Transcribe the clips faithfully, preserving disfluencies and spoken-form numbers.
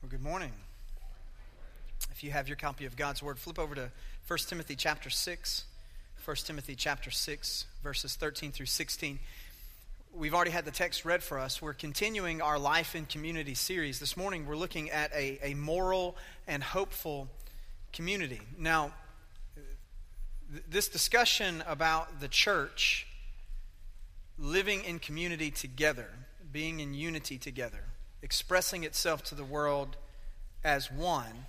Well, good morning. If you have your copy of God's Word, flip over to First Timothy chapter six. First Timothy chapter six, verses thirteen through sixteen. We've already had the text read for us. We're continuing our Life in Community series. This morning we're looking at a, a moral and hopeful community. Now, th- this discussion about the church living in community together, being in unity together, expressing itself to the world as one,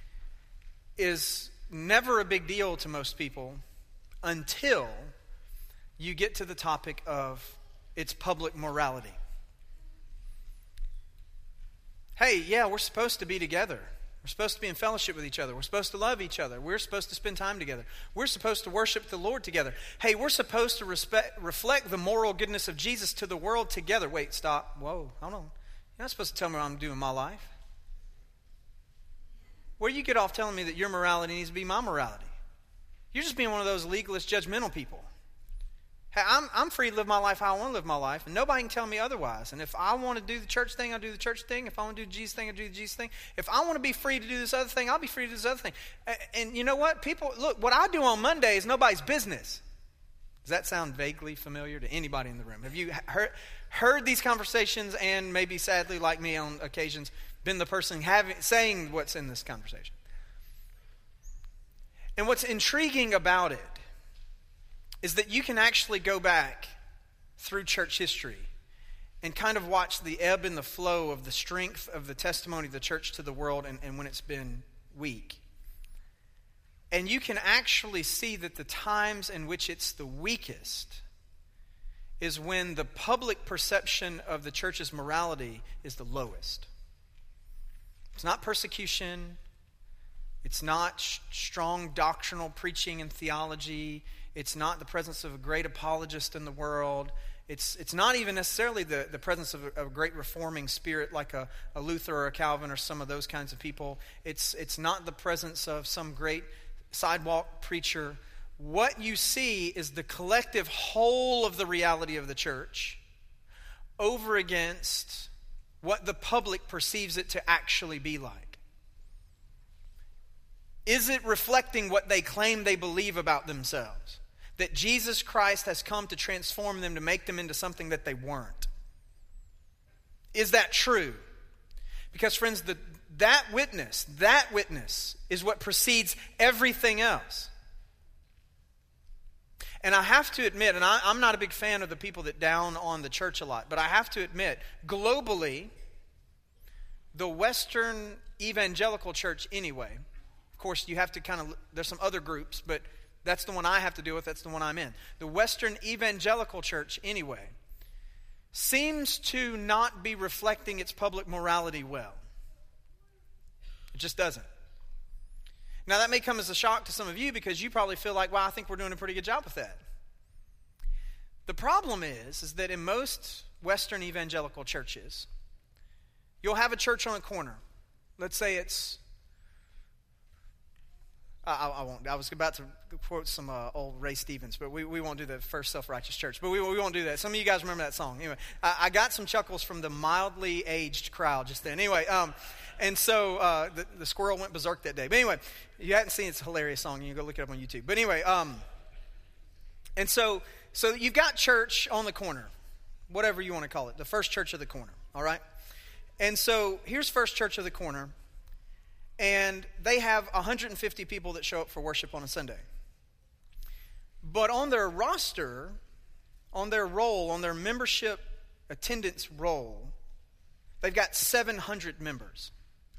is never a big deal to most people until you get to the topic of its public morality. Hey, yeah, we're supposed to be together. We're supposed to be in fellowship with each other. We're supposed to love each other. We're supposed to spend time together. We're supposed to worship the Lord together. Hey, we're supposed to respect, reflect the moral goodness of Jesus to the world together. Wait, stop. Whoa, hold on. You're not supposed to tell me what I'm doing in my life. Where do you get off telling me that your morality needs to be my morality? You're just being one of those legalist, judgmental people. Hey, I'm, I'm free to live my life how I want to live my life, and nobody can tell me otherwise. And if I want to do the church thing, I'll do the church thing. If I want to do the Jesus thing, I'll do the Jesus thing. If I want to be free to do this other thing, I'll be free to do this other thing. And, and you know what? People, look, what I do on Monday is nobody's business. Does that sound vaguely familiar to anybody in the room? Have you heard, heard these conversations and maybe sadly, like me on occasions, been the person having saying what's in this conversation? And what's intriguing about it is that you can actually go back through church history and kind of watch the ebb and the flow of the strength of the testimony of the church to the world and, and when it's been weak. And you can actually see that the times in which it's the weakest is when the public perception of the church's morality is the lowest. It's not persecution. It's not sh- strong doctrinal preaching and theology. It's not the presence of a great apologist in the world. It's it's not even necessarily the, the presence of a, a great reforming spirit like a, a Luther or a Calvin or some of those kinds of people. It's it's not the presence of some great sidewalk preacher. What you see is the collective whole of the reality of the church over against what the public perceives it to actually be like. Is it reflecting what they claim they believe about themselves? That Jesus Christ has come to transform them, to make them into something that they weren't? Is that true? Because friends, the, that witness, that witness is what precedes everything else. And I have to admit, and I, I'm not a big fan of the people that down on the church a lot, but I have to admit, globally, the Western evangelical church anyway, of course, you have to kind of, there's some other groups, but that's the one I have to deal with. That's the one I'm in. The Western evangelical church, anyway, seems to not be reflecting its public morality well. It just doesn't. Now, that may come as a shock to some of you because you probably feel like, well, I think we're doing a pretty good job with that. The problem is, is that in most Western evangelical churches, you'll have a church on a corner. Let's say it's I, I won't. I was about to quote some uh, old Ray Stevens, but we, we won't do the First Self-Righteous Church. But we, we won't do that. Some of you guys remember that song. Anyway, I, I got some chuckles from the mildly aged crowd just then. Anyway, um, and so uh, the, the squirrel went berserk that day. But anyway, you hadn't seen it. It's a hilarious song. You can go look it up on YouTube. But anyway, um, and so so you've got church on the corner, whatever you want to call it, the first church of the corner, all right? And so here's First Church of the Corner. And they have one hundred fifty people that show up for worship on a Sunday. But on their roster, on their roll, on their membership attendance roll, they've got seven hundred members.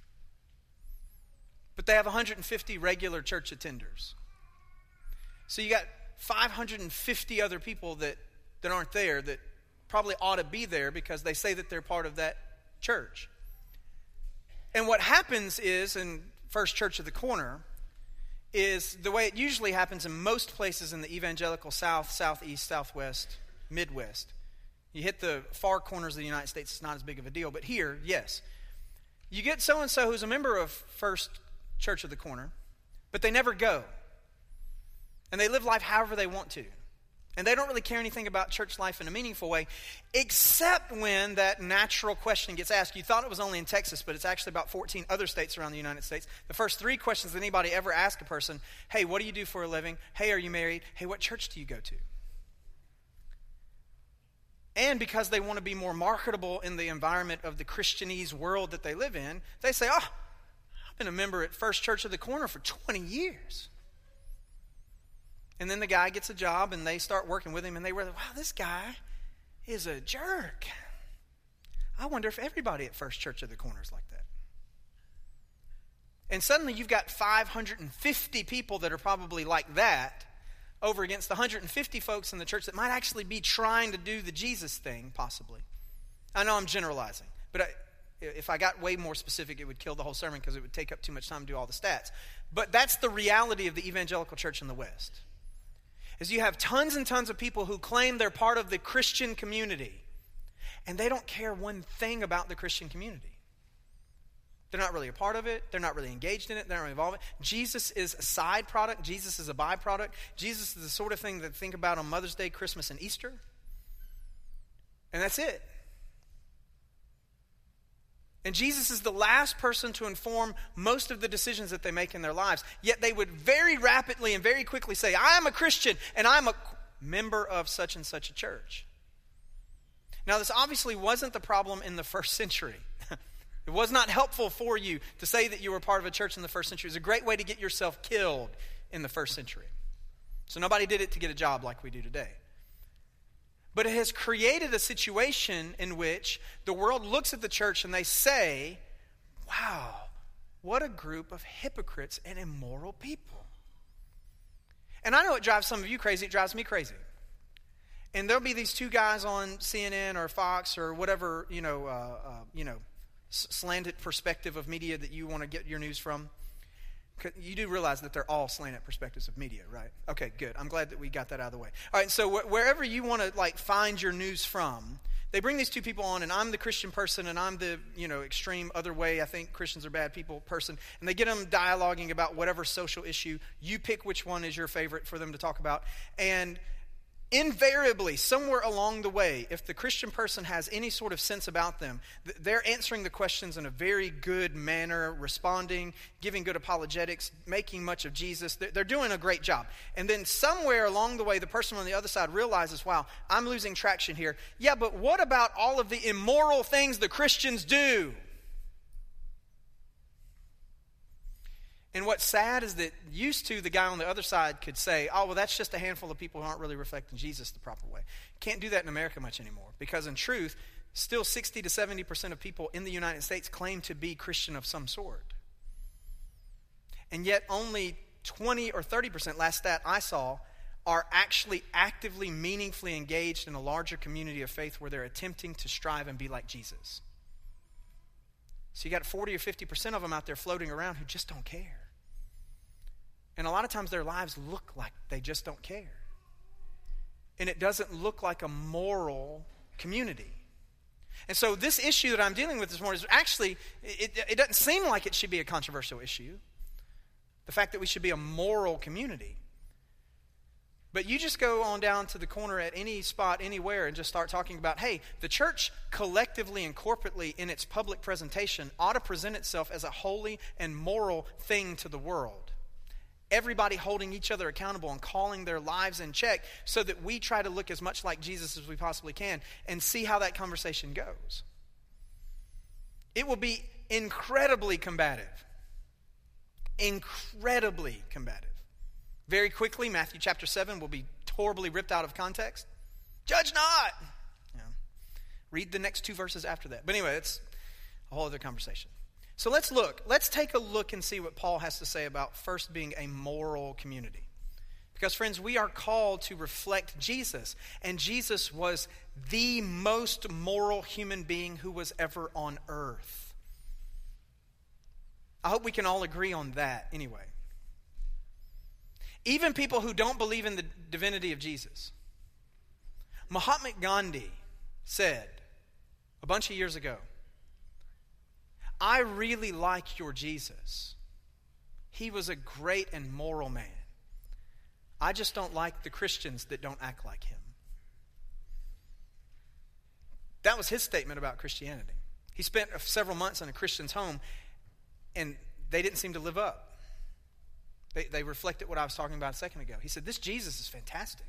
But they have one hundred fifty regular church attenders. So you got five hundred fifty other people that, that aren't there that probably ought to be there because they say that they're part of that church. And what happens is, in First Church of the Corner, is the way it usually happens in most places in the evangelical South, Southeast, Southwest, Midwest. You hit the far corners of the United States, it's not as big of a deal. But here, yes. You get so-and-so who's a member of First Church of the Corner, but they never go. And they live life however they want to. And they don't really care anything about church life in a meaningful way, except when that natural question gets asked. You thought it was only in Texas, but it's actually about fourteen other states around the United States. The first three questions that anybody ever asks a person: hey, what do you do for a living? Hey, are you married? Hey, what church do you go to? And because they want to be more marketable in the environment of the Christianese world that they live in, they say, oh, I've been a member at First Church of the Corner for twenty years. And then the guy gets a job, and they start working with him, and they realize, wow, this guy is a jerk. I wonder if everybody at First Church of the Corner is like that. And suddenly you've got five hundred fifty people that are probably like that over against one hundred fifty folks in the church that might actually be trying to do the Jesus thing, possibly. I know I'm generalizing, but I, if I got way more specific, it would kill the whole sermon because it would take up too much time to do all the stats. But that's the reality of the evangelical church in the West. Is you have tons and tons of people who claim they're part of the Christian community, and they don't care one thing about the Christian community. They're not really a part of it. They're not really engaged in it. They're not really involved in it. Jesus is a side product. Jesus is a byproduct. Jesus is the sort of thing that think about on Mother's Day, Christmas, and Easter. And that's it. And Jesus is the last person to inform most of the decisions that they make in their lives. Yet they would very rapidly and very quickly say, I am a Christian and I'm a member of such and such a church. Now, this obviously wasn't the problem in the first century. It was not helpful for you to say that you were part of a church in the first century. It was a great way to get yourself killed in the first century. So nobody did it to get a job like we do today. But it has created a situation in which the world looks at the church and they say, wow, what a group of hypocrites and immoral people. And I know it drives some of you crazy. It drives me crazy. And there'll be these two guys on C N N or Fox or whatever, you know, uh, uh, you know, slanted perspective of media that you want to get your news from. You do realize that they're all slanted perspectives of media, right? Okay, good. I'm glad that we got that out of the way. All right, so wh- wherever you want to like find your news from, they bring these two people on, and I'm the Christian person, and I'm the, you know, extreme other way, I think Christians are bad people person, and they get them dialoguing about whatever social issue. You pick which one is your favorite for them to talk about, and invariably, somewhere along the way, if the Christian person has any sort of sense about them, they're answering the questions in a very good manner, responding, giving good apologetics, making much of Jesus. They're doing a great job. And then somewhere along the way, the person on the other side realizes, wow, I'm losing traction here. Yeah, but what about all of the immoral things the Christians do? And what's sad is that used to the guy on the other side could say, oh, well, that's just a handful of people who aren't really reflecting Jesus the proper way. Can't do that in America much anymore because in truth, still sixty to seventy percent of people in the United States claim to be Christian of some sort. And yet only twenty or thirty percent, last stat I saw, are actually actively, meaningfully engaged in a larger community of faith where they're attempting to strive and be like Jesus. So you got forty or fifty percent of them out there floating around who just don't care. And a lot of times their lives look like they just don't care. And it doesn't look like a moral community. And so this issue that I'm dealing with this morning is actually, it, it doesn't seem like it should be a controversial issue. The fact that we should be a moral community. But you just go on down to the corner at any spot, anywhere, and just start talking about, hey, the church collectively and corporately in its public presentation ought to present itself as a holy and moral thing to the world. Everybody holding each other accountable and calling their lives in check so that we try to look as much like Jesus as we possibly can and see how that conversation goes. It will be incredibly combative. Incredibly combative. Very quickly, Matthew chapter seven will be horribly ripped out of context. Judge not! Yeah. Read the next two verses after that. But anyway, it's a whole other conversation. So let's look. Let's take a look and see what Paul has to say about first being a moral community. Because, friends, we are called to reflect Jesus. And Jesus was the most moral human being who was ever on earth. I hope we can all agree on that anyway. Even people who don't believe in the divinity of Jesus. Mahatma Gandhi said a bunch of years ago, I really like your Jesus. He was a great and moral man. I just don't like the Christians that don't act like him. That was his statement about Christianity. He spent several months in a Christian's home, and they didn't seem to live up. They, they reflected what I was talking about a second ago. He said, this Jesus is fantastic.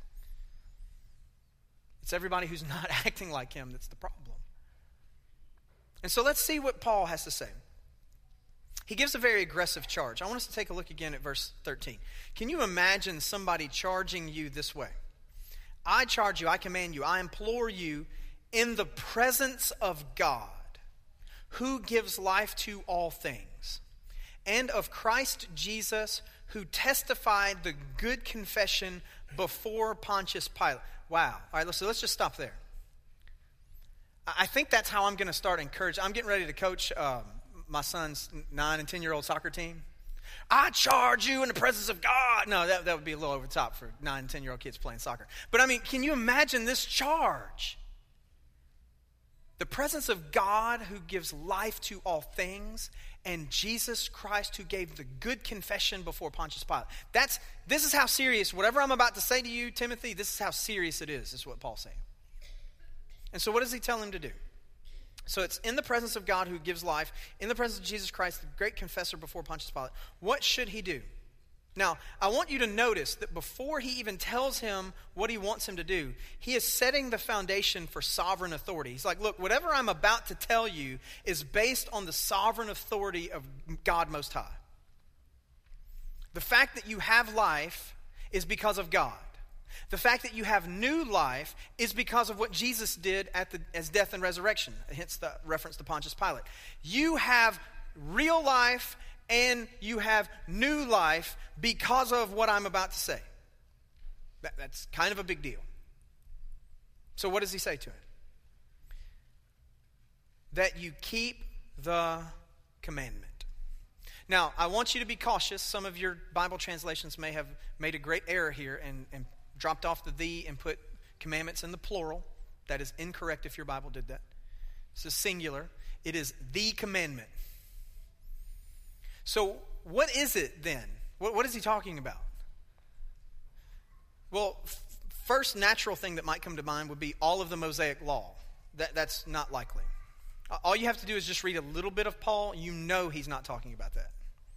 It's everybody who's not acting like him that's the problem. And so let's see what Paul has to say. He gives a very aggressive charge. I want us to take a look again at verse thirteen. Can you imagine somebody charging you this way? I charge you, I command you, I implore you in the presence of God, who gives life to all things, and of Christ Jesus, who testified the good confession before Pontius Pilate. Wow. All right, so let's just stop there. I think that's how I'm going to start encouraging. I'm getting ready to coach um, my son's nine and ten-year-old soccer team. I charge you in the presence of God. No, that, that would be a little over the top for nine and ten-year-old kids playing soccer. But I mean, can you imagine this charge? The presence of God who gives life to all things, and Jesus Christ who gave the good confession before Pontius Pilate. That's, this is how serious, whatever I'm about to say to you, Timothy, this is how serious it is, is what Paul's saying. And so what does he tell him to do? So it's in the presence of God who gives life, in the presence of Jesus Christ, the great confessor before Pontius Pilate. What should he do? Now, I want you to notice that before he even tells him what he wants him to do, he is setting the foundation for sovereign authority. He's like, look, whatever I'm about to tell you is based on the sovereign authority of God Most High. The fact that you have life is because of God. The fact that you have new life is because of what Jesus did at the, as death and resurrection, hence the reference to Pontius Pilate. You have real life and you have new life because of what I'm about to say. That, that's kind of a big deal. So what does he say to him? That you keep the commandment. Now, I want you to be cautious. Some of your Bible translations may have made a great error here and, and dropped off the thee and put commandments in the plural. That is incorrect if your Bible did that. It's a singular. It is the commandment. So what is it then? What, what is he talking about? Well, f- first natural thing that might come to mind would be all of the Mosaic law. That, that's not likely. All you have to do is just read a little bit of Paul. You know he's not talking about that.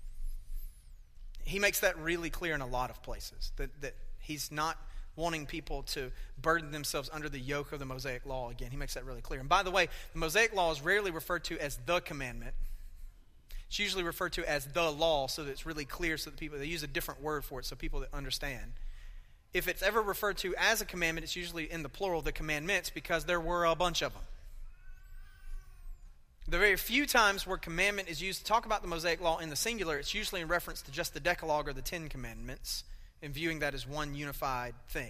He makes that really clear in a lot of places, that, that he's not wanting people to burden themselves under the yoke of the Mosaic law again. He makes that really clear. And by the way, the Mosaic law is rarely referred to as the commandment. It's usually referred to as the law, so that it's really clear, so that people, they use a different word for it so people that understand. If it's ever referred to as a commandment, it's usually in the plural, the commandments, because there were a bunch of them. The very few times where commandment is used to talk about the Mosaic law in the singular, it's usually in reference to just the Decalogue or the Ten Commandments, and viewing that as one unified thing.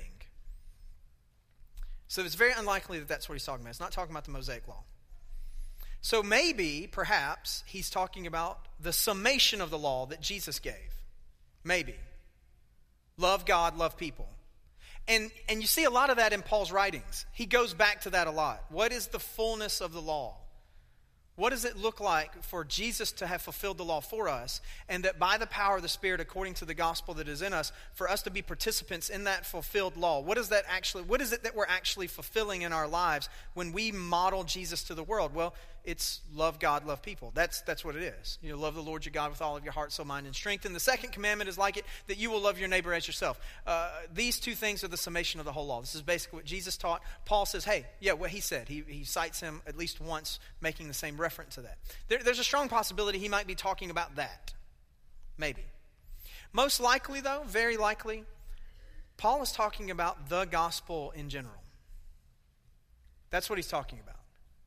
So it's very unlikely that that's what he's talking about. It's not talking about the Mosaic law. So maybe, perhaps, he's talking about the summation of the law that Jesus gave. Maybe. Love God, love people. And, and you see a lot of that in Paul's writings. He goes back to that a lot. What is the fullness of the law? What does it look like for Jesus to have fulfilled the law for us, and that by the power of the Spirit, according to the gospel that is in us, for us to be participants in that fulfilled law? What is that actually? What is it that we're actually fulfilling in our lives when we model Jesus to the world? Well, it's love God, love people. That's that's what it is. You know, love the Lord your God with all of your heart, soul, mind, and strength. And the second commandment is like it, that you will love your neighbor as yourself. Uh, these two things are the summation of the whole law. This is basically what Jesus taught. Paul says, hey, yeah, what he said. He, he cites him at least once, making the same reference to that. There, there's a strong possibility he might be talking about that. Maybe. Most likely, though, very likely, Paul is talking about the gospel in general. That's what he's talking about.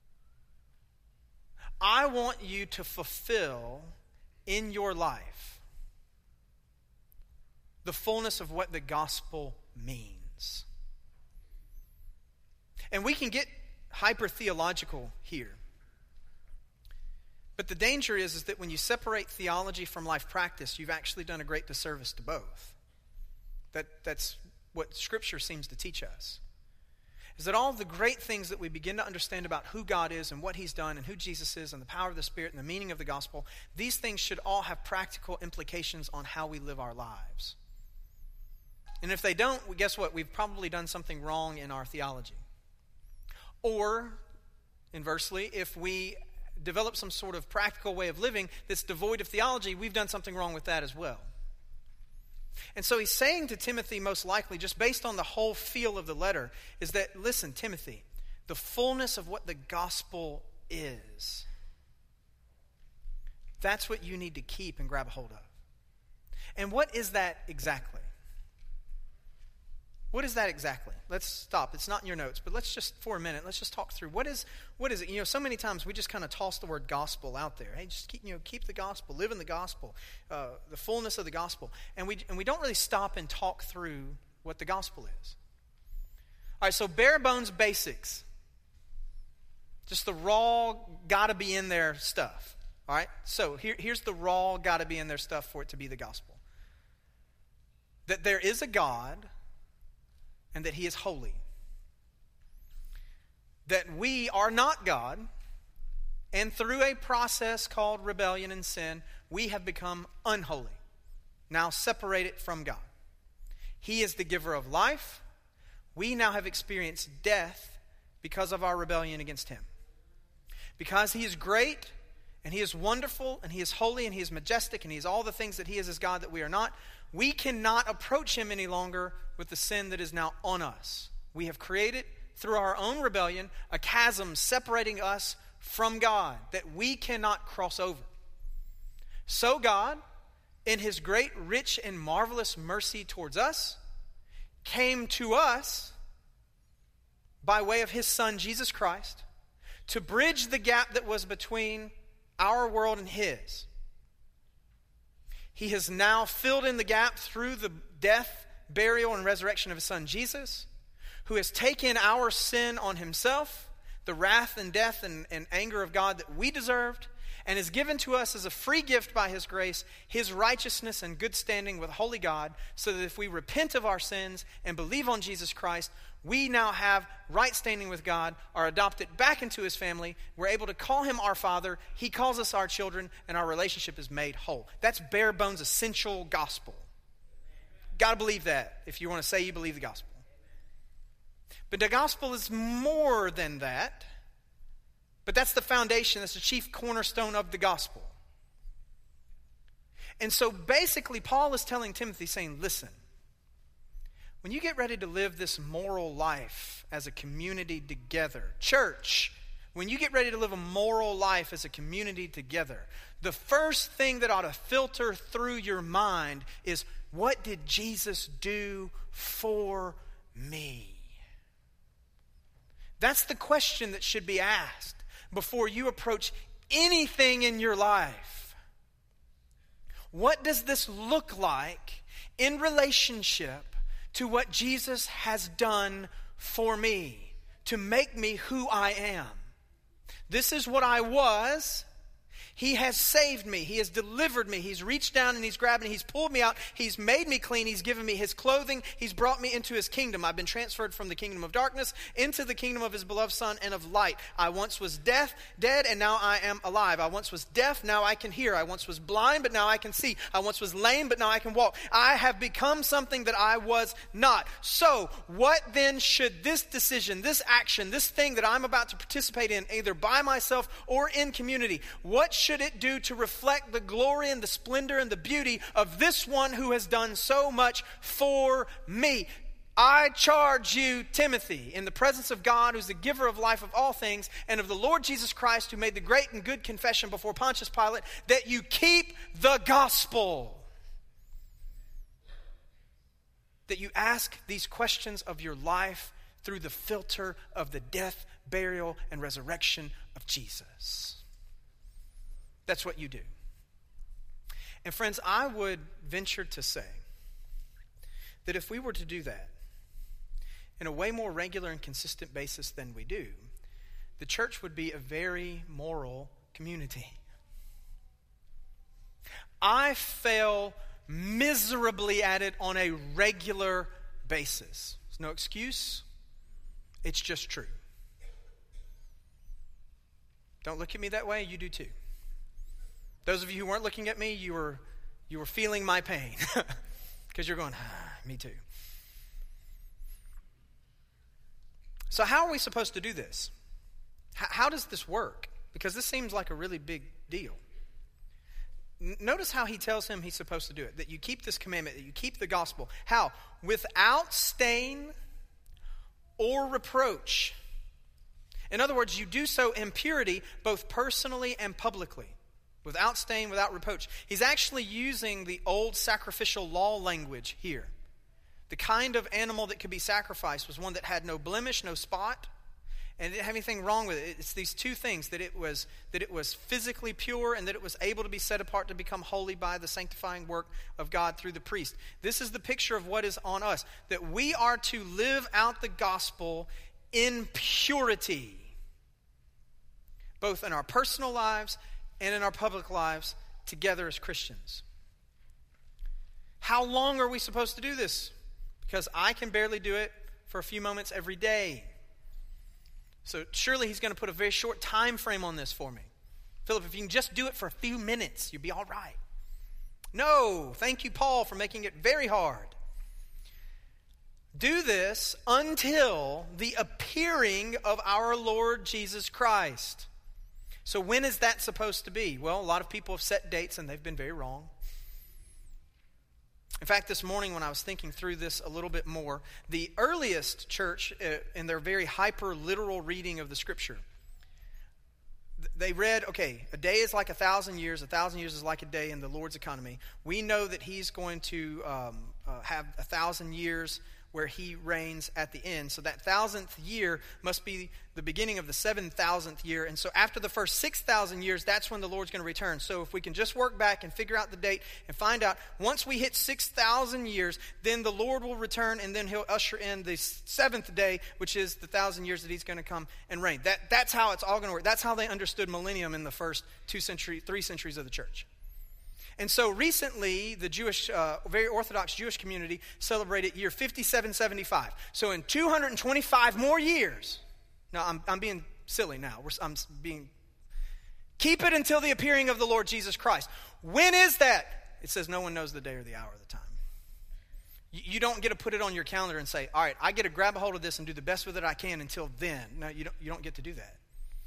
I want you to fulfill in your life the fullness of what the gospel means. And we can get hyper-theological here. But the danger is, is that when you separate theology from life practice, you've actually done a great disservice to both. That, that's what Scripture seems to teach us. Is that all the great things that we begin to understand about who God is and what He's done and who Jesus is and the power of the Spirit and the meaning of the gospel, these things should all have practical implications on how we live our lives. And if they don't, well, guess what? We've probably done something wrong in our theology. Or, inversely, if we develop some sort of practical way of living that's devoid of theology, we've done something wrong with that as well. And so he's saying to Timothy, most likely, just based on the whole feel of the letter, is that, listen, Timothy, the fullness of what the gospel is, that's what you need to keep and grab a hold of. And what is that exactly? What is that exactly? Let's stop. It's not in your notes, but let's just, for a minute, let's just talk through. What is what is it? You know, so many times we just kind of toss the word gospel out there. Hey, just keep, you know, keep the gospel, live in the gospel, uh, the fullness of the gospel. And we and we don't really stop and talk through what the gospel is. All right, so bare bones basics. Just the raw, gotta be in there stuff. All right, so here, here's the raw, gotta be in there stuff for it to be the gospel. That there is a God, and that he is holy. That we are not God, and through a process called rebellion and sin, we have become unholy, now separated from God. He is the giver of life. We now have experienced death because of our rebellion against him. Because he is great, and he is wonderful, and he is holy, and he is majestic, and he is all the things that he is as God that we are not, we cannot approach him any longer with the sin that is now on us. We have created, through our own rebellion, a chasm separating us from God that we cannot cross over. So God, in his great, rich, and marvelous mercy towards us, came to us by way of his Son, Jesus Christ, to bridge the gap that was between our world and his. He has now filled in the gap through the death, burial, and resurrection of his Son, Jesus, who has taken our sin on himself, the wrath and death and, and anger of God that we deserved, and has given to us as a free gift by his grace, his righteousness and good standing with holy God, so that if we repent of our sins and believe on Jesus Christ, we now have right standing with God, are adopted back into his family. We're able to call him our Father. He calls us our children, and our relationship is made whole. That's bare bones essential gospel. Got to believe that if you want to say you believe the gospel. But the gospel is more than that. But that's the foundation. That's the chief cornerstone of the gospel. And so basically Paul is telling Timothy, saying, listen, when you get ready to live this moral life as a community together, church, when you get ready to live a moral life as a community together, the first thing that ought to filter through your mind is, what did Jesus do for me? That's the question that should be asked before you approach anything in your life. What does this look like in relationship to what Jesus has done for me to make me who I am? This is what I was. He has saved me. He has delivered me. He's reached down and he's grabbed me. He's pulled me out. He's made me clean. He's given me his clothing. He's brought me into his kingdom. I've been transferred from the kingdom of darkness into the kingdom of his beloved Son and of light. I once was deaf, dead, and now I am alive. I once was deaf, now I can hear. I once was blind, but now I can see. I once was lame, but now I can walk. I have become something that I was not. So, what then should this decision, this action, this thing that I'm about to participate in, either by myself or in community, what should should it do to reflect the glory and the splendor and the beauty of this one who has done so much for me? I charge you, Timothy, in the presence of God, who's the giver of life of all things, and of the Lord Jesus Christ, who made the great and good confession before Pontius Pilate, that you keep the gospel. That you ask these questions of your life through the filter of the death, burial, and resurrection of Jesus. That's what you do. And friends, I would venture to say that if we were to do that in a way more regular and consistent basis than we do, the church would be a very moral community. I fail miserably at it on a regular basis. There's no excuse. It's just true. Don't look at me that way. You do too. Those of you who weren't looking at me, you were you were feeling my pain because you're going, ah. Me too. So how are we supposed to do this? H- how does this work? Because this seems like a really big deal. N- notice how he tells him he's supposed to do it. That you keep this commandment, that you keep the gospel. How? Without stain or reproach. In other words, you do so in purity, both personally and publicly. Without stain, without reproach. He's actually using the old sacrificial law language here. The kind of animal that could be sacrificed was one that had no blemish, no spot, and didn't have anything wrong with it. It's these two things, that it was that it was physically pure and that it was able to be set apart to become holy by the sanctifying work of God through the priest. This is the picture of what is on us, that we are to live out the gospel in purity, both in our personal lives and in our public lives together as Christians. How long are we supposed to do this? Because I can barely do it for a few moments every day. So surely he's going to put a very short time frame on this for me. Philip, if you can just do it for a few minutes, you'll be all right. No, thank you, Paul, for making it very hard. Do this until the appearing of our Lord Jesus Christ. So when is that supposed to be? Well, a lot of people have set dates and they've been very wrong. In fact, this morning when I was thinking through this a little bit more, the earliest church, uh, in their very hyper-literal reading of the Scripture, they read, okay, a day is like a thousand years, a thousand years is like a day in the Lord's economy. We know that he's going to um, uh, have a thousand years where he reigns at the end. So that thousandth year must be the beginning of the seven thousandth year. And so after the first six thousand years, that's when the Lord's going to return. So if we can just work back and figure out the date and find out, once we hit six thousand years, then the Lord will return and then he'll usher in the seventh day, which is the thousand years that he's going to come and reign. That, that's how it's all going to work. That's how they understood millennium in the first two century, three centuries of the church. And so recently, the Jewish, uh, very Orthodox Jewish community celebrated year fifty-seven seventy-five. So in two hundred twenty-five more years, now I'm, I'm being silly now. We're, I'm being, keep it until the appearing of the Lord Jesus Christ. When is that? It says no one knows the day or the hour or the time. You, you don't get to put it on your calendar and say, all right, I get to grab a hold of this and do the best with it I can until then. No, you don't, you don't get to do that.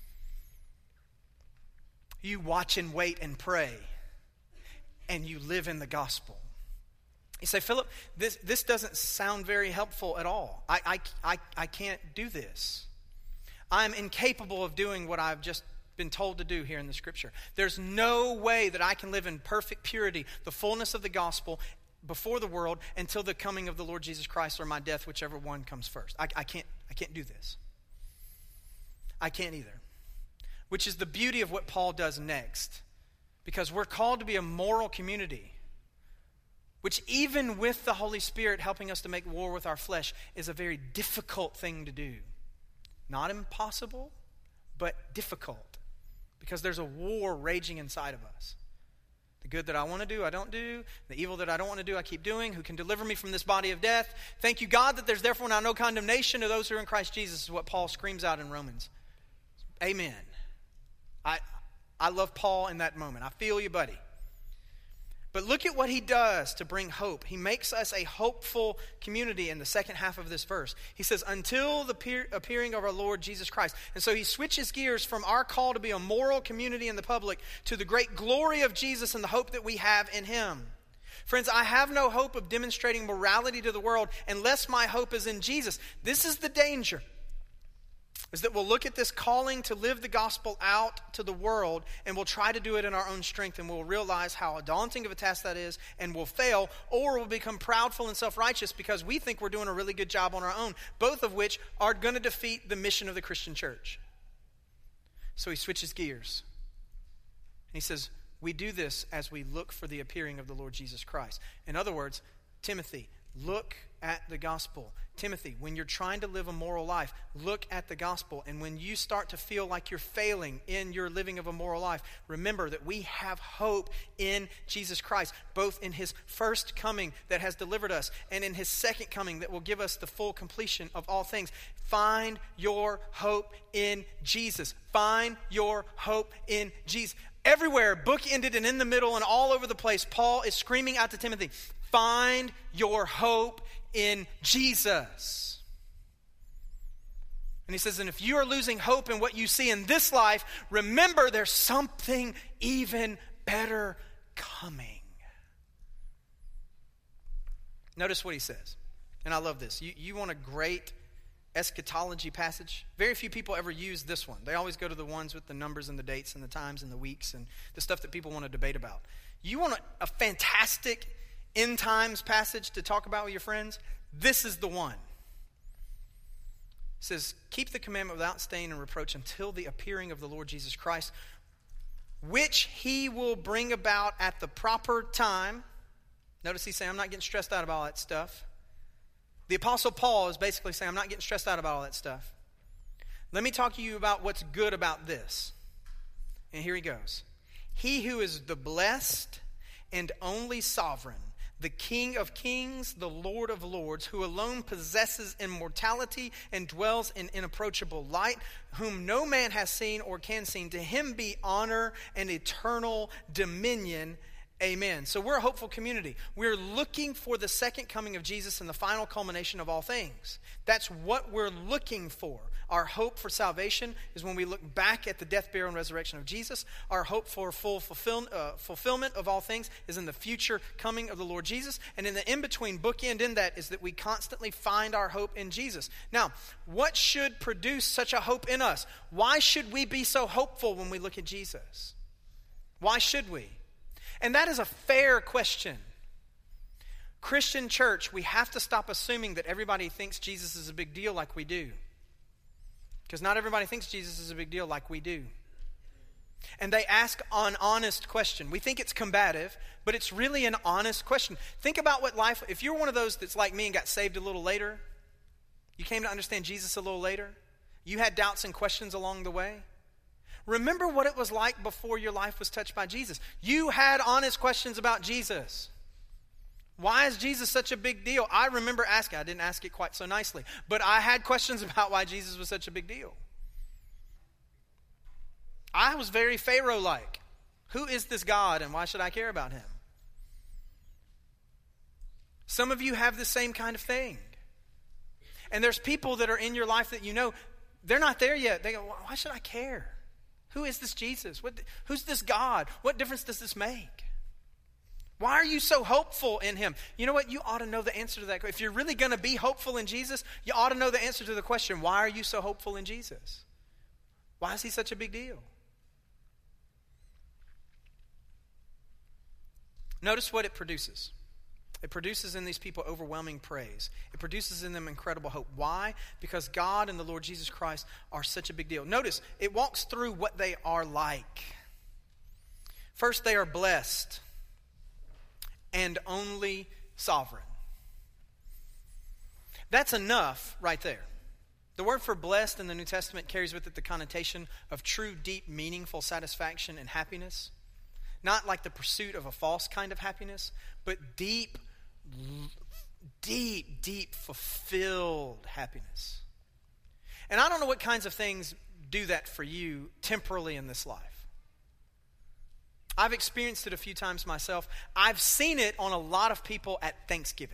You watch and wait and pray. And you live in the gospel. You say, Philip, this, this doesn't sound very helpful at all. I, I, I, I can't do this. I'm incapable of doing what I've just been told to do here in the Scripture. There's no way that I can live in perfect purity, the fullness of the gospel before the world until the coming of the Lord Jesus Christ or my death, whichever one comes first. I, I can't, I can't do this. I can't either. Which is the beauty of what Paul does next. Because we're called to be a moral community, which even with the Holy Spirit helping us to make war with our flesh is a very difficult thing to do. Not impossible, but difficult. Because there's a war raging inside of us. The good that I want to do, I don't do. The evil that I don't want to do, I keep doing. Who can deliver me from this body of death? Thank you, God, that there's therefore now no condemnation to those who are in Christ Jesus, is what Paul screams out in Romans. Amen. I... I love Paul in that moment. I feel you, buddy. But look at what he does to bring hope. He makes us a hopeful community in the second half of this verse. He says, until the peer- appearing of our Lord Jesus Christ. And so he switches gears from our call to be a moral community in the public to the great glory of Jesus and the hope that we have in him. Friends, I have no hope of demonstrating morality to the world unless my hope is in Jesus. This is the danger. Is that we'll look at this calling to live the gospel out to the world and we'll try to do it in our own strength and we'll realize how daunting of a task that is and we'll fail, or we'll become proudful and self-righteous because we think we're doing a really good job on our own, both of which are going to defeat the mission of the Christian church. So he switches gears. And he says, we do this as we look for the appearing of the Lord Jesus Christ. In other words, Timothy, look at the gospel. Timothy, when you're trying to live a moral life, look at the gospel. And when you start to feel like you're failing in your living of a moral life, remember that we have hope in Jesus Christ, both in his first coming that has delivered us and in his second coming that will give us the full completion of all things. Find your hope in Jesus. Find your hope in Jesus. everywhere, bookended and in the middle and all over the place, Paul is screaming out to Timothy, find your hope in Jesus. And he says, and if you are losing hope in what you see in this life, remember there's something even better coming. Notice what he says. And I love this. You, you want a great eschatology passage? Very few people ever use this one. They always go to the ones with the numbers and the dates and the times and the weeks and the stuff that people want to debate about. You want a, a fantastic end times passage to talk about with your friends? This is the one. It says, keep the commandment without stain and reproach until the appearing of the Lord Jesus Christ, which he will bring about at the proper time. Notice he's saying, I'm not getting stressed out about all that stuff. The Apostle Paul is basically saying, I'm not getting stressed out about all that stuff. Let me talk to you about what's good about this. And here he goes. He who is the blessed and only sovereign, the King of kings, the Lord of lords, who alone possesses immortality and dwells in inapproachable light, whom no man has seen or can see, to him be honor and eternal dominion. Amen. So we're a hopeful community. We're looking for the second coming of Jesus and the final culmination of all things. That's what we're looking for. Our hope for salvation is when we look back at the death, burial, and resurrection of Jesus. Our hope for full fulfill, uh, fulfillment of all things is in the future coming of the Lord Jesus. And in the in-between bookend in that is that we constantly find our hope in Jesus. Now, what should produce such a hope in us? Why should we be so hopeful when we look at Jesus? Why should we? And that is a fair question. Christian church, we have to stop assuming that everybody thinks Jesus is a big deal like we do. Because not everybody thinks Jesus is a big deal like we do. And they ask an honest question. We think it's combative, but it's really an honest question. Think about what life, if you're one of those that's like me and got saved a little later, you came to understand Jesus a little later, you had doubts and questions along the way. Remember what it was like before your life was touched by Jesus. You had honest questions about Jesus. Why is Jesus such a big deal? I remember asking, I didn't ask it quite so nicely, but I had questions about why Jesus was such a big deal. I was very Pharaoh-like. Who is this God and why should I care about him? Some of you have the same kind of thing. And there's people that are in your life that you know, they're not there yet. They go, why should I care? Who is this Jesus? What, who's this God? What difference does this make? Why are you so hopeful in him? You know what? You ought to know the answer to that. If you're really going to be hopeful in Jesus, you ought to know the answer to the question, why are you so hopeful in Jesus? Why is he such a big deal? Notice what it produces. It produces in these people overwhelming praise. It produces in them incredible hope. Why? Because God and the Lord Jesus Christ are such a big deal. Notice, it walks through what they are like. First, they are blessed and only sovereign. That's enough right there. The word for blessed in the New Testament carries with it the connotation of true, deep, meaningful satisfaction and happiness. Not like the pursuit of a false kind of happiness, but deep, deep, deep, fulfilled happiness. And I don't know what kinds of things do that for you temporally in this life. I've experienced it a few times myself. I've seen it on a lot of people at Thanksgiving.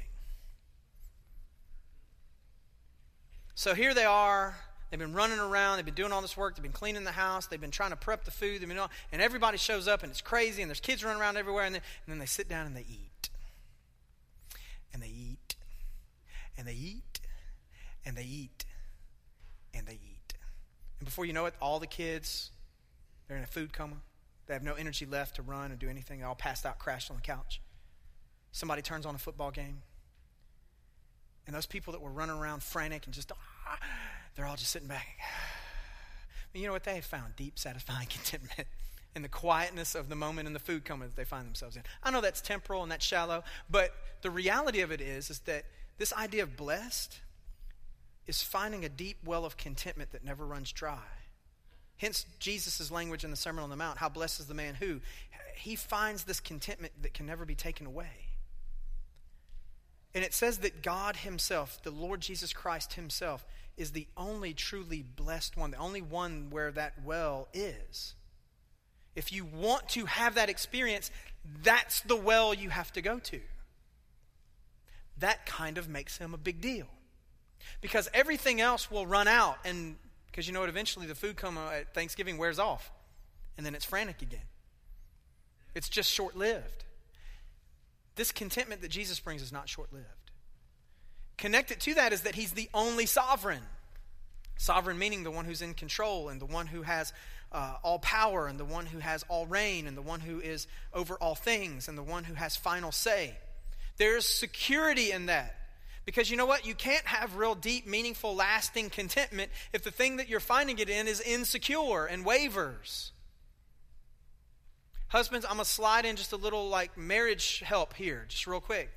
So here they are. They've been running around. They've been doing all this work. They've been cleaning the house. They've been trying to prep the food. They've been all, and everybody shows up, and it's crazy, and there's kids running around everywhere. And then, and then they sit down and they eat. And they eat. And they eat. And they eat. And they eat. And before you know it, all the kids, they're in a food coma. They have no energy left to run or do anything. They're all passed out, crashed on the couch. Somebody turns on a football game. And those people that were running around frantic and just, ah, they're all just sitting back. And you know what? They have found deep, satisfying contentment in the quietness of the moment in the food coma that they find themselves in. I know that's temporal and that's shallow, but the reality of it is, is that this idea of blessed is finding a deep well of contentment that never runs dry. Hence, Jesus' language in the Sermon on the Mount, how blessed is the man who, he finds this contentment that can never be taken away. And it says that God himself, the Lord Jesus Christ himself, is the only truly blessed one, the only one where that well is. if you want to have that experience, that's the well you have to go to. That kind of makes him a big deal. Because everything else will run out, and because you know what, eventually the food come at Thanksgiving wears off, and then it's frantic again. It's just short-lived. This contentment that Jesus brings is not short-lived. Connected to that is that he's the only sovereign. Sovereign meaning the one who's in control, and the one who has uh, all power, and the one who has all reign, and the one who is over all things, and the one who has final say. There's security in that. Because you know what? You can't have real deep, meaningful, lasting contentment if the thing that you're finding it in is insecure and wavers. Husbands, I'm going to slide in just a little like marriage help here, just real quick.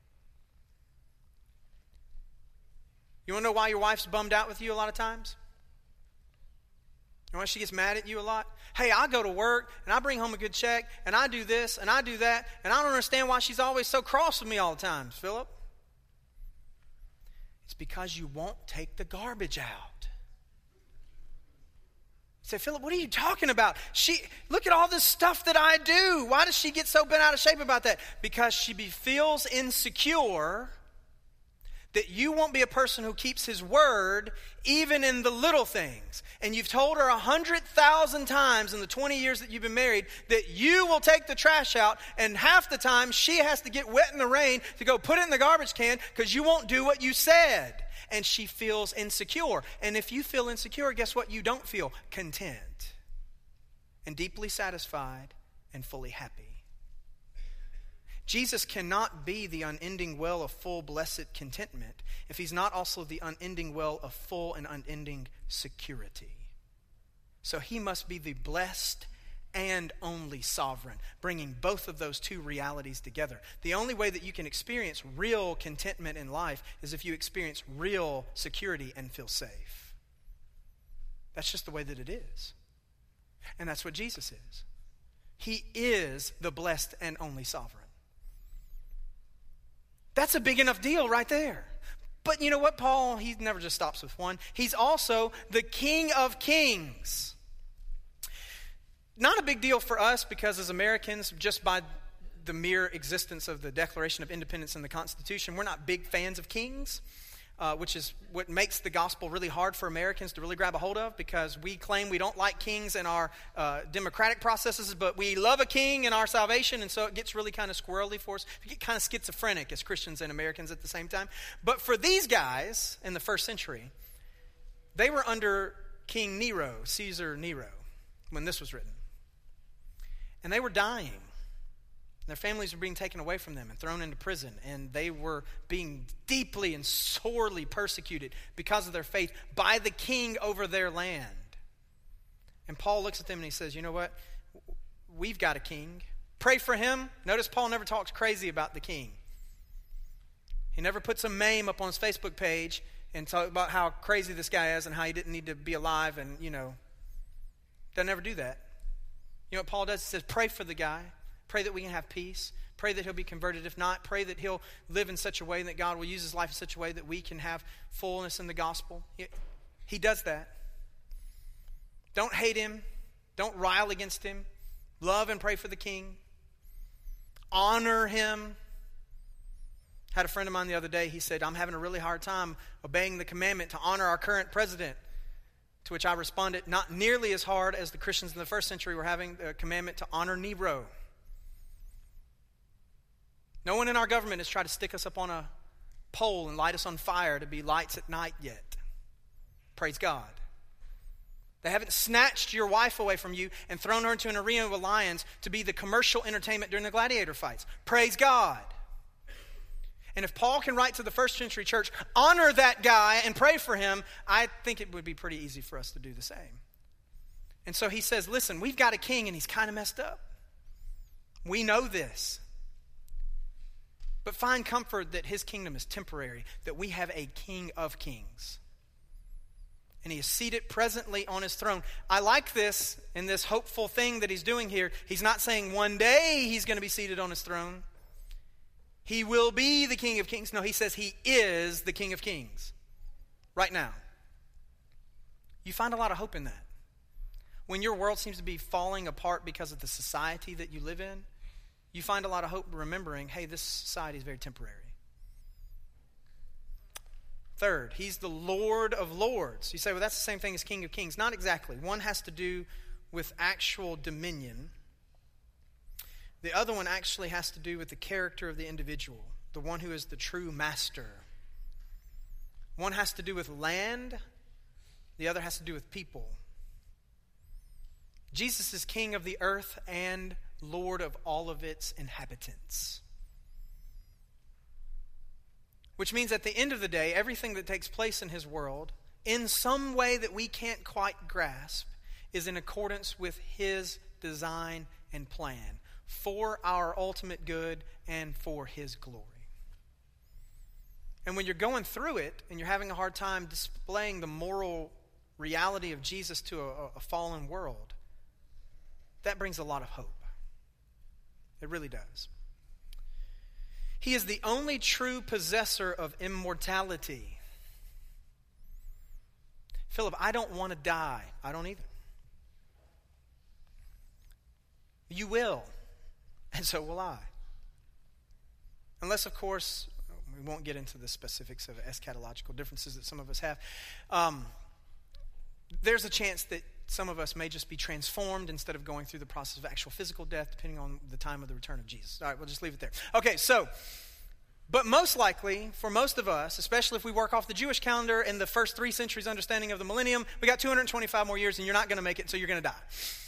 You want to know why your wife's bummed out with you a lot of times? You know why she gets mad at you a lot? Hey, I go to work, and I bring home a good check, and I do this, and I do that, and I don't understand why she's always so cross with me all the time, Philip. It's because you won't take the garbage out. You say, Philip, what are you talking about? She, look at all this stuff that I do. Why does she get so bent out of shape about that? Because she be, feels insecure that you won't be a person who keeps his word even in the little things. And you've told her a hundred thousand times in the twenty years that you've been married that you will take the trash out, and half the time she has to get wet in the rain to go put it in the garbage can because you won't do what you said. And she feels insecure. And if you feel insecure, guess what? You don't feel content and deeply satisfied and fully happy. Jesus cannot be the unending well of full blessed contentment if he's not also the unending well of full and unending security. So he must be the blessed and only sovereign, bringing both of those two realities together. The only way that you can experience real contentment in life is if you experience real security and feel safe. That's just the way that it is. And that's what Jesus is. He is the blessed and only sovereign. That's a big enough deal right there. But you know what, Paul, he never just stops with one. He's also the King of Kings. Not a big deal for us because as Americans, just by the mere existence of the Declaration of Independence and the Constitution, we're not big fans of kings, uh, which is what makes the gospel really hard for Americans to really grab a hold of, because we claim we don't like kings in our uh, democratic processes, but we love a king in our salvation, and so it gets really kind of squirrely for us. We get kind of schizophrenic as Christians and Americans at the same time. But for these guys in the first century, they were under King Nero, Caesar Nero, when this was written. And they were dying. Their families were being taken away from them and thrown into prison. And they were being deeply and sorely persecuted because of their faith by the king over their land. And Paul looks at them and he says, you know what? We've got a king. Pray for him. Notice Paul never talks crazy about the king. He never puts a meme up on his Facebook page and talk about how crazy this guy is and how he didn't need to be alive, and, you know, doesn't ever do that. You know what Paul does? He says, pray for the guy. Pray that we can have peace. Pray that he'll be converted. If not, pray that he'll live in such a way that God will use his life in such a way that we can have fullness in the gospel. He, he does that. Don't hate him. Don't rile against him. Love and pray for the king. Honor him. Had a friend of mine the other day, he said, I'm having a really hard time obeying the commandment to honor our current president. To which I responded, not nearly as hard as the Christians in the first century were having the commandment to honor Nero. No one in our government has tried to stick us up on a pole and light us on fire to be lights at night yet. Praise God. They haven't snatched your wife away from you and thrown her into an arena with lions to be the commercial entertainment during the gladiator fights. Praise God. And if Paul can write to the first century church, honor that guy and pray for him, I think it would be pretty easy for us to do the same. And so he says, listen, we've got a king and he's kind of messed up. We know this. But find comfort that his kingdom is temporary, that we have a King of Kings. And he is seated presently on his throne. I like this in this hopeful thing that he's doing here. He's not saying one day he's going to be seated on his throne. He will be the King of Kings. No, he says he is the King of Kings right now. You find a lot of hope in that. When your world seems to be falling apart because of the society that you live in, you find a lot of hope remembering, hey, this society is very temporary. Third, he's the Lord of Lords. You say, well, that's the same thing as King of Kings. Not exactly. One has to do with actual dominion. The other one actually has to do with the character of the individual, the one who is the true master. One has to do with land. The other has to do with people. Jesus is king of the earth and Lord of all of its inhabitants. Which means at the end of the day, everything that takes place in his world, in some way that we can't quite grasp, is in accordance with his design and plan for our ultimate good and for his glory. And when you're going through it and you're having a hard time displaying the moral reality of Jesus to a, a fallen world, that brings a lot of hope. It really does. He is the only true possessor of immortality. Philip, I don't want to die. I don't either. You will, and so will I. Unless, of course, we won't get into the specifics of eschatological differences that some of us have. Um, there's a chance that some of us may just be transformed instead of going through the process of actual physical death, depending on the time of the return of Jesus. All right, we'll just leave it there. Okay, so, but most likely, for most of us, especially if we work off the Jewish calendar and the first three centuries understanding of the millennium, we got two hundred twenty-five more years and you're not going to make it, so you're going to die.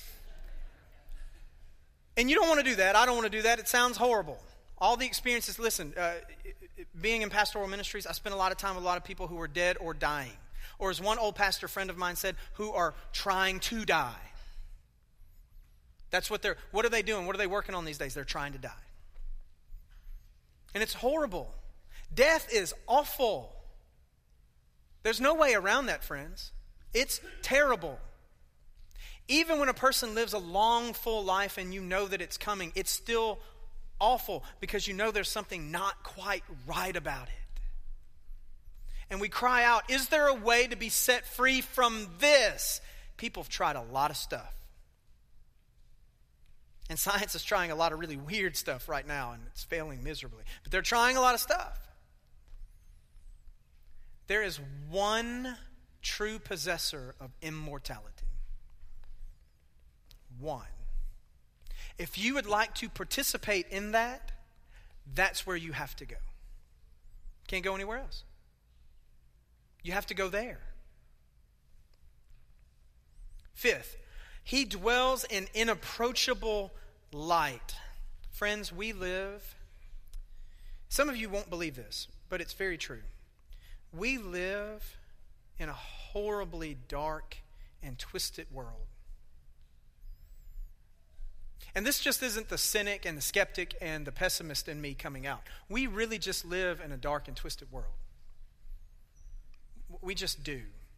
And you don't want to do that. I don't want to do that. It sounds horrible. All the experiences, listen, uh, being in pastoral ministries, I spent a lot of time with a lot of people who were dead or dying. Or as one old pastor friend of mine said, who are trying to die. That's what they're, what are they doing? What are they working on these days? They're trying to die. And it's horrible. Death is awful. There's no way around that, friends. It's terrible. Even when a person lives a long, full life and you know that it's coming, it's still awful because you know there's something not quite right about it. And we cry out, is there a way to be set free from this? People have tried a lot of stuff. And science is trying a lot of really weird stuff right now, and it's failing miserably. But they're trying a lot of stuff. There is one true possessor of immortality. One. If you would like to participate in that, that's where you have to go. Can't go anywhere else. You have to go there. Fifth, he dwells in inapproachable light. Friends, we live, some of you won't believe this, but it's very true. We live in a horribly dark and twisted world. And this just isn't the cynic and the skeptic and the pessimist in me coming out. We really just live in a dark and twisted world. We just do.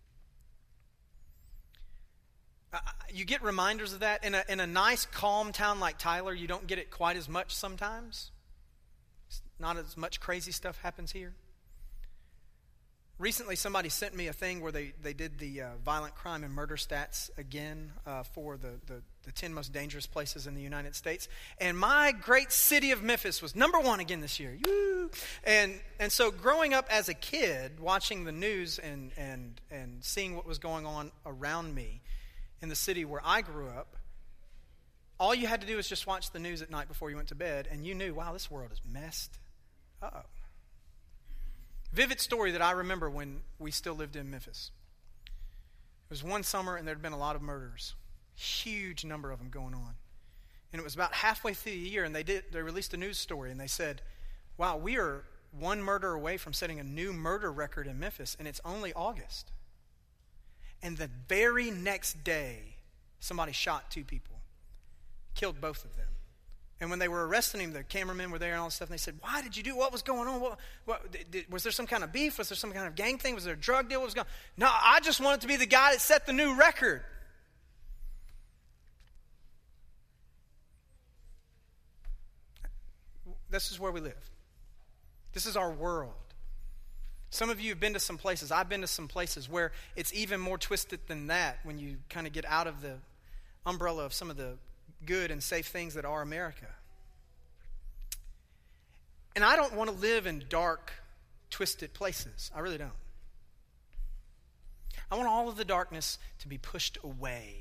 Uh, you get reminders of that. In a, in a nice, calm town like Tyler, you don't get it quite as much sometimes. It's not as much crazy stuff happens here. Recently, somebody sent me a thing where they, they did the uh, violent crime and murder stats again uh, for the, the, the ten most dangerous places in the United States. And my great city of Memphis was number one again this year. Woo! And and so growing up as a kid, watching the news and, and, and seeing what was going on around me in the city where I grew up, all you had to do was just watch the news at night before you went to bed, and you knew, wow, this world is messed up. Vivid story that I remember when we still lived in Memphis. It was one summer and there had been a lot of murders. Huge number of them going on. And it was about halfway through the year and they did they released a news story and they said, wow, we are one murder away from setting a new murder record in Memphis and it's only August. And the very next day, somebody shot two people. Killed both of them. And when they were arresting him, the cameramen were there and all this stuff, and they said, why did you do, what was going on? What, what, did, was there some kind of beef? Was there some kind of gang thing? Was there a drug deal? What was going on? No, I just wanted to be the guy that set the new record. This is where we live. This is our world. Some of you have been to some places. I've been to some places where it's even more twisted than that when you kind of get out of the umbrella of some of the good and safe things that are America. And I don't want to live in dark, twisted places. I really don't. I want all of the darkness to be pushed away.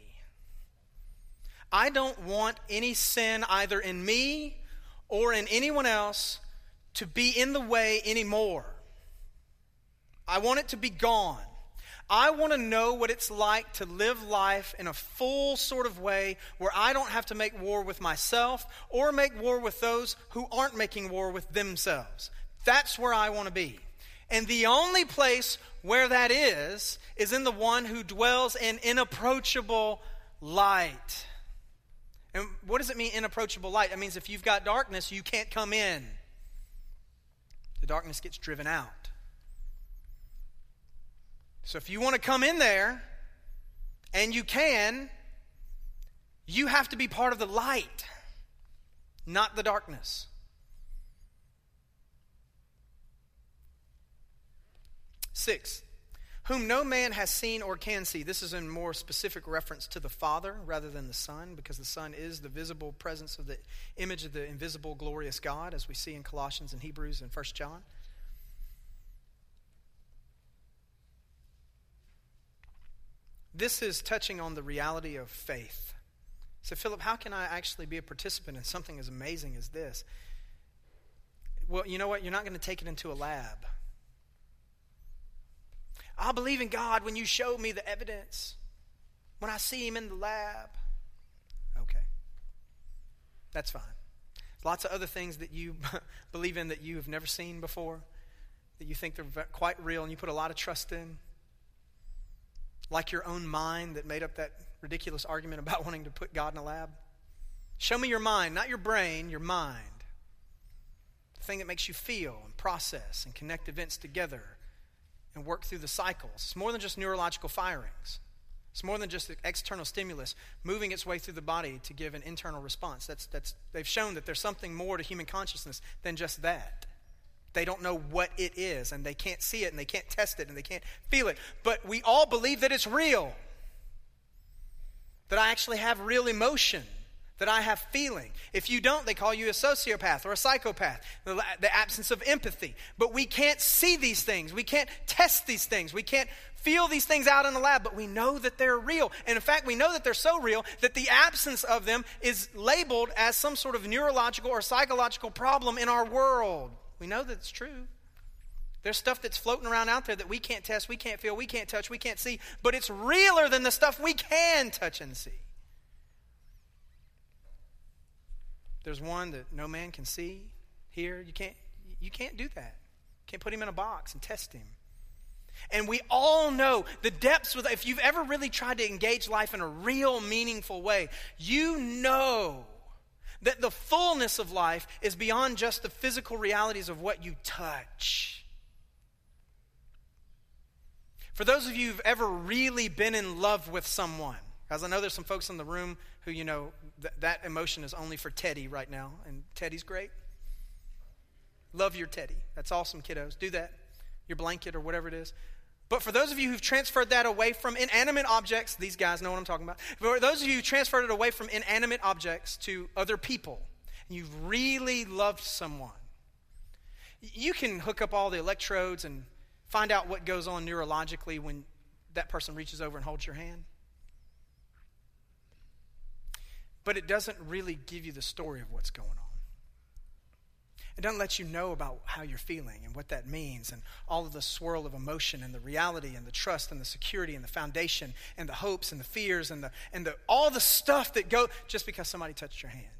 I don't want any sin either in me or in anyone else to be in the way anymore. I want it to be gone. I want to know what it's like to live life in a full sort of way where I don't have to make war with myself or make war with those who aren't making war with themselves. That's where I want to be. And the only place where that is, is in the one who dwells in inapproachable light. And what does it mean, inapproachable light? It means if you've got darkness, you can't come in. The darkness gets driven out. So if you want to come in there, and you can, you have to be part of the light, not the darkness. Six, whom no man has seen or can see. This is in more specific reference to the Father rather than the Son, because the Son is the visible presence of the image of the invisible, glorious God, as we see in Colossians and Hebrews and First John. This is touching on the reality of faith. So, Philip, how can I actually be a participant in something as amazing as this? Well, you know what? You're not going to take it into a lab. I'll believe in God when you show me the evidence. When I see him in the lab. Okay. That's fine. There's lots of other things that you believe in that you have never seen before, that you think they're quite real and you put a lot of trust in. Like your own mind that made up that ridiculous argument about wanting to put God in a lab. Show me your mind, not your brain, your mind. The thing that makes you feel and process and connect events together and work through the cycles. It's more than just neurological firings. It's more than just external stimulus moving its way through the body to give an internal response. That's, that's, they've shown that there's something more to human consciousness than just that. They don't know what it is, and they can't see it, and they can't test it, and they can't feel it. But we all believe that it's real. That I actually have real emotion. That I have feeling. If you don't, they call you a sociopath or a psychopath. The, the absence of empathy. But we can't see these things. We can't test these things. We can't feel these things out in the lab, but we know that they're real. And in fact, we know that they're so real that the absence of them is labeled as some sort of neurological or psychological problem in our world. We know that it's true. There's stuff that's floating around out there that we can't test, we can't feel, we can't touch, we can't see, but it's realer than the stuff we can touch and see. There's one that no man can see, hear. You can't, you can't do that. You can't put him in a box and test him. And we all know the depths with, if you've ever really tried to engage life in a real, meaningful way, you know that the fullness of life is beyond just the physical realities of what you touch. For those of you who've ever really been in love with someone, because I know there's some folks in the room who, you know, th- that emotion is only for Teddy right now, and Teddy's great. Love your Teddy. That's awesome, kiddos. Do that. Your blanket or whatever it is. But for those of you who've transferred that away from inanimate objects, these guys know what I'm talking about. For those of you who transferred it away from inanimate objects to other people, and you've really loved someone, you can hook up all the electrodes and find out what goes on neurologically when that person reaches over and holds your hand. But it doesn't really give you the story of what's going on. It doesn't let you know about how you're feeling and what that means and all of the swirl of emotion and the reality and the trust and the security and the foundation and the hopes and the fears and the and the all the stuff that go just because somebody touched your hand.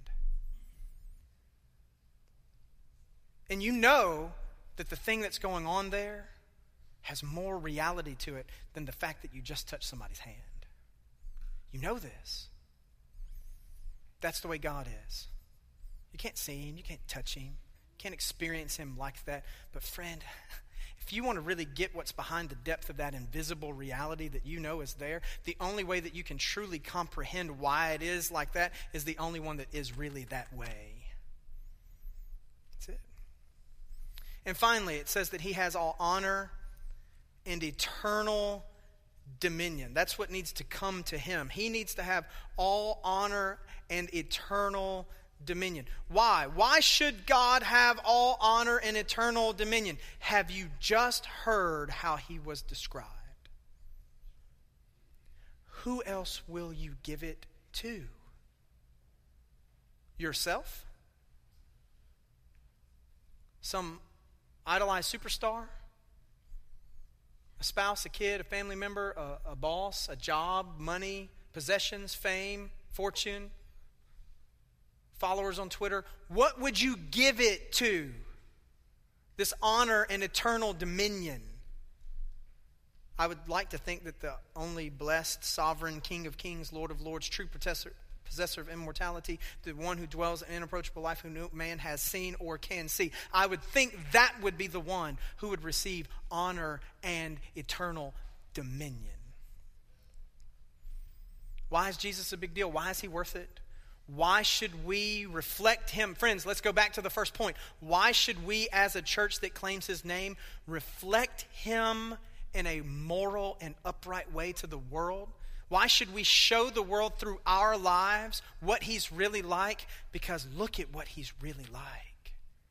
And you know that the thing that's going on there has more reality to it than the fact that you just touched somebody's hand. You know this. That's the way God is. You can't see him, you can't touch him. Can't experience him like that. But friend, if you want to really get what's behind the depth of that invisible reality that you know is there, the only way that you can truly comprehend why it is like that is the only one that is really that way. That's it. And finally, it says that he has all honor and eternal dominion. That's what needs to come to him. He needs to have all honor and eternal dominion. Why? Why should God have all honor and eternal dominion? Have you just heard how he was described? Who else will you give it to? Yourself? Some idolized superstar? A spouse, a kid, a family member, a, a boss, a job, money, possessions, fame, fortune, followers on Twitter? What would you give it to? This honor and eternal dominion. I would like to think that the only blessed, sovereign, King of kings, Lord of lords, true possessor, possessor of immortality, the one who dwells in inapproachable life, who no man has seen or can see, I would think that would be the one who would receive honor and eternal dominion. Why is Jesus a big deal? Why is he worth it? Why should we reflect him? Friends, let's go back to the first point. Why should we, as a church that claims his name, reflect him in a moral and upright way to the world? Why should we show the world through our lives what he's really like? Because look at what he's really like.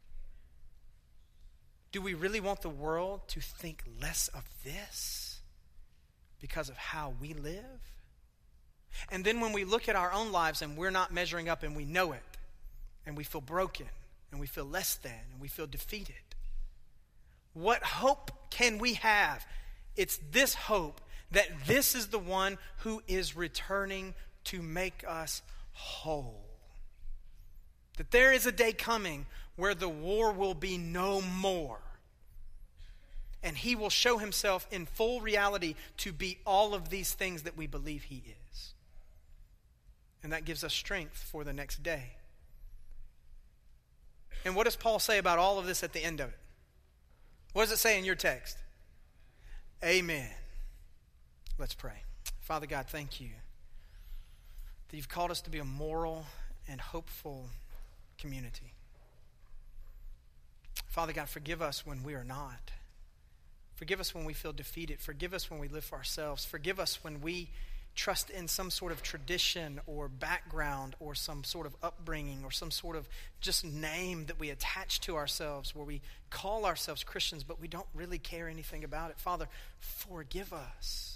Do we really want the world to think less of this because of how we live? And then when we look at our own lives and we're not measuring up and we know it, and we feel broken, and we feel less than, and we feel defeated, what hope can we have? It's this hope that this is the one who is returning to make us whole. That there is a day coming where the war will be no more. And he will show himself in full reality to be all of these things that we believe he is. And that gives us strength for the next day. And what does Paul say about all of this at the end of it? What does it say in your text? Amen. Let's pray. Father God, thank you that you've called us to be a moral and hopeful community. Father God, forgive us when we are not. Forgive us when we feel defeated. Forgive us when we live for ourselves. Forgive us when we trust in some sort of tradition or background or some sort of upbringing or some sort of just name that we attach to ourselves where we call ourselves Christians but we don't really care anything about it. Father, forgive us.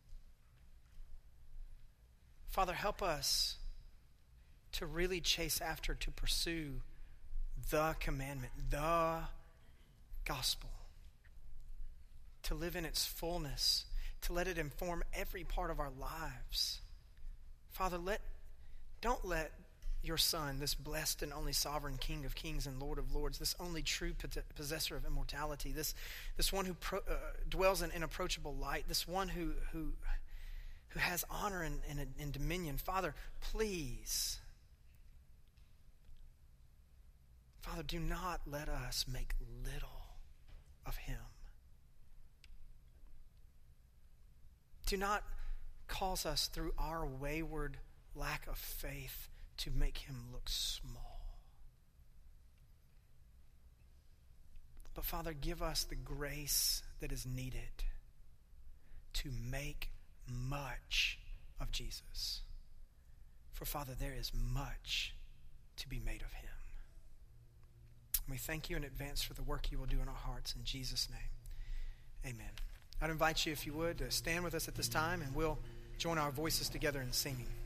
Father, help us to really chase after, to pursue the commandment, the gospel, to live in its fullness, to let it inform every part of our lives. Father, let don't let your Son, this blessed and only sovereign King of kings and Lord of lords, this only true possessor of immortality, this, this one who pro, uh, dwells in inapproachable light, this one who who, who has honor and, and, and dominion. Father, please, Father, do not let us make little of him. Do not cause us through our wayward lack of faith to make him look small. But Father, give us the grace that is needed to make much of Jesus. For Father, there is much to be made of him. And we thank you in advance for the work you will do in our hearts. In Jesus' name, amen. I'd invite you, if you would, to stand with us at this time, and we'll join our voices together in singing.